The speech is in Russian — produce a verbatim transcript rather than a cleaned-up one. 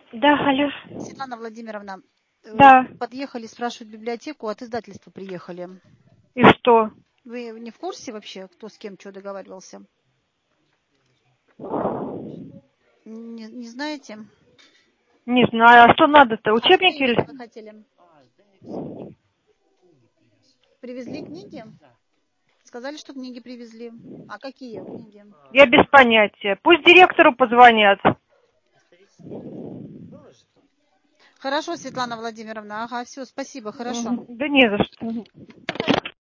Да, алло. Светлана Владимировна, Да. подъехали, спрашивают библиотеку, от издательства приехали. И что? Вы не в курсе вообще, кто с кем что договаривался? Не, не знаете? Не знаю. А что надо-то? Учебники Книги или? вы хотели? Привезли книги? Сказали, что книги привезли. А какие книги? Я без понятия. Пусть директору позвонят. Хорошо, Светлана Владимировна. Ага, все, спасибо, хорошо. Да не за что.